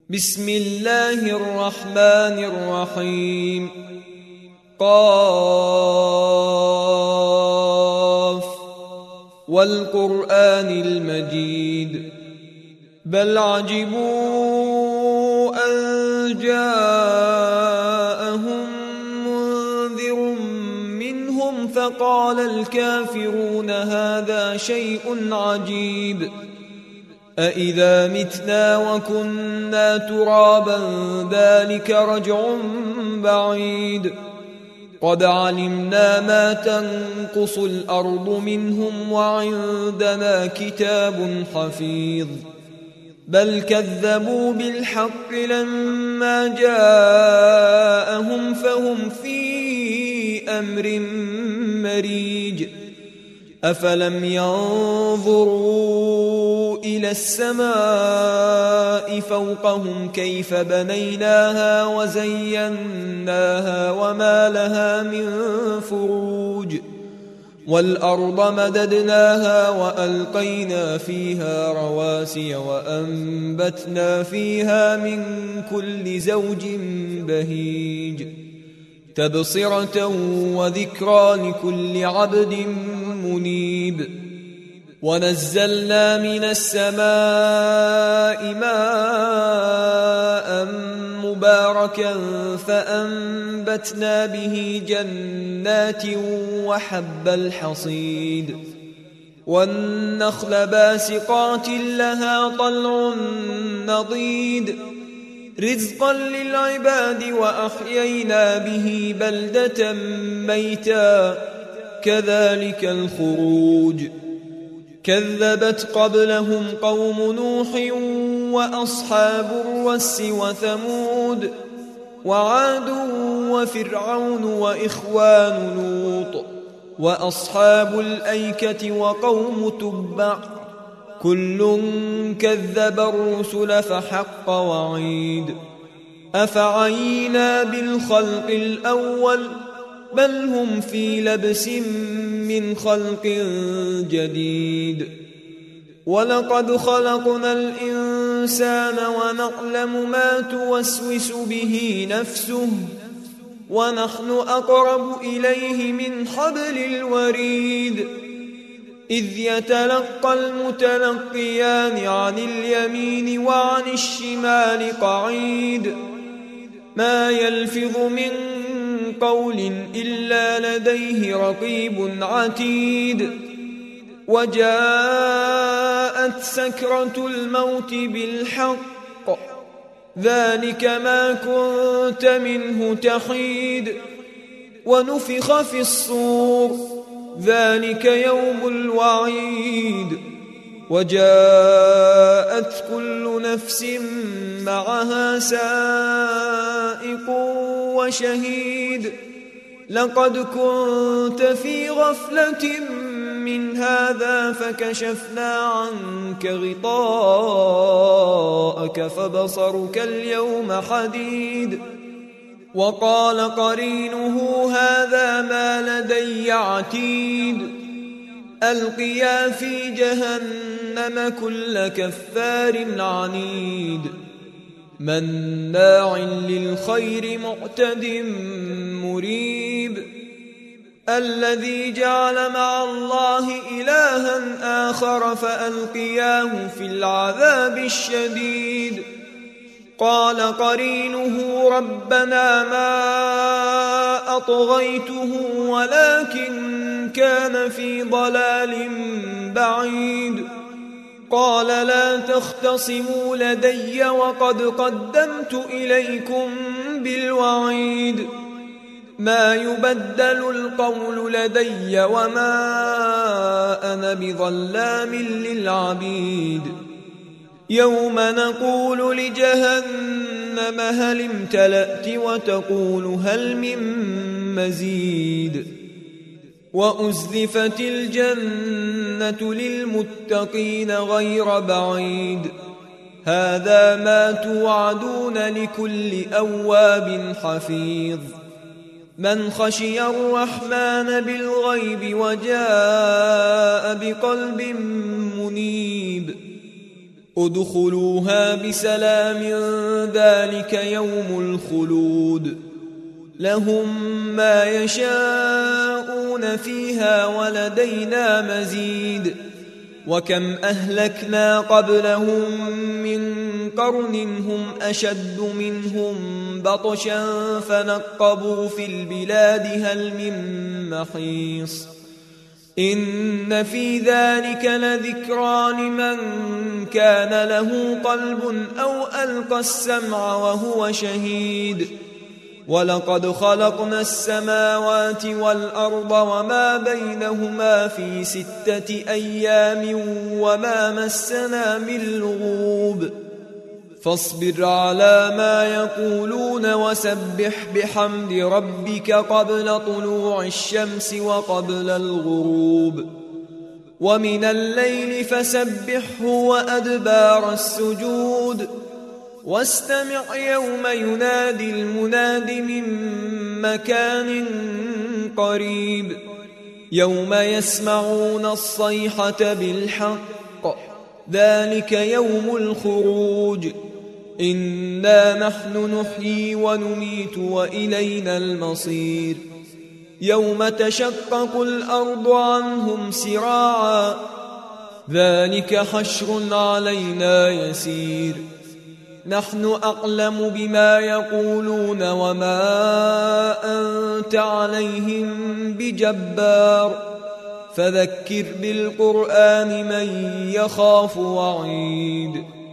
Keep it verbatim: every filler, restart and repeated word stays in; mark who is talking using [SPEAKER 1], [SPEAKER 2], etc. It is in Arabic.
[SPEAKER 1] بسم الله الرحمن الرحيم. قاف والقرآن المجيد بل عجبوا أن جاءهم منذر منهم فقال الكافرون هذا شيء عجيب أإذا متنا وكنا ترابا ذلك رجع بعيد قد علمنا ما تنقص الأرض منهم وعندنا كتاب حفيظ بل كذبوا بالحق لما جاءهم فهم في أمر مريج أفلم ينظروا إلى السماء فوقهم كيف بنيناها وزيناها وما لها من فروج والأرض مددناها وألقينا فيها رواسي وأنبتنا فيها من كل زوج بهيج تبصرة وذكرى لكل عبد منيب ونزلنا من السماء ماء مباركا فأنبتنا به جنات وحب الحصيد والنخل باسقات لها طلع نضيد رزقا للعباد وأحيينا به بلدة ميتا كذلك الخروج كذبت قبلهم قوم نوح وأصحاب الرس وثمود وعاد وفرعون وإخوان لوط وأصحاب الأيكة وقوم تبع كل كذب الرسل فحق وعيد أفعينا بالخلق الأول بل هم في لبس من خلق جديد ولقد خلقنا الإنسان ونعلم ما توسوس به نفسه ونحن أقرب إليه من حبل الوريد إذ يتلقى المتلقيان عن اليمين وعن الشمال قعيد ما يلفظ من قول إلا لديه رقيب عتيد وجاءت سكرة الموت بالحق ذلك ما كنت منه تحيد ونفخ في الصور ذلك يوم الوعيد وجاءت كل نفس معها سائق وشهيد لقد كنت في غفلة من هذا فكشفنا عنك غطاءك فبصرك اليوم حديد وقال قرينه هذا ما لدي عتيد ألقيا في جهنم كل كفار عنيد مناع للخير معتد مريب الذي جعل مع الله إلها آخر فألقياه في العذاب الشديد قال قرينه ربنا ما أطغيته ولكن كان في ضلال بعيد قال لا تختصموا لدي وقد قدمت إليكم بالوعيد ما يبدل القول لدي وما أنا بظلام للعبيد يوم نقول لجهنم هل امتلأت وتقول هل من مزيد وأزلفت الجنة للمتقين غير بعيد هذا ما توعدون لكل أواب حفيظ من خشي الرحمن بالغيب وجاء بقلب منيب ادخلوها بسلام ذلك يوم الخلود لهم ما يشاءون فيها ولدينا مزيد وكم أهلكنا قبلهم من قرن هم أشد منهم بطشا فنقبوا في البلاد هل من محيص إن في ذلك لذكرى لمن كان له قلب أو ألقى السمع وهو شهيد ولقد خلقنا السماوات والأرض وما بينهما في ستة أيام وما مسنا من لغوب فاصبر على ما يقولون وسبح بحمد ربك قبل طلوع الشمس وقبل الغروب ومن الليل فسبحه وأدبار السجود واستمع يوم ينادي المناد من مكان قريب يوم يسمعون الصيحة بالحق ذلك يوم الخروج إنا نحن نحيي ونميت وإلينا المصير يوم تشقق الأرض عنهم سراعا ذلك حشر علينا يسير نحن أعلم بما يقولون وما أنت عليهم بجبار فذكر بالقرآن من يخاف وعيد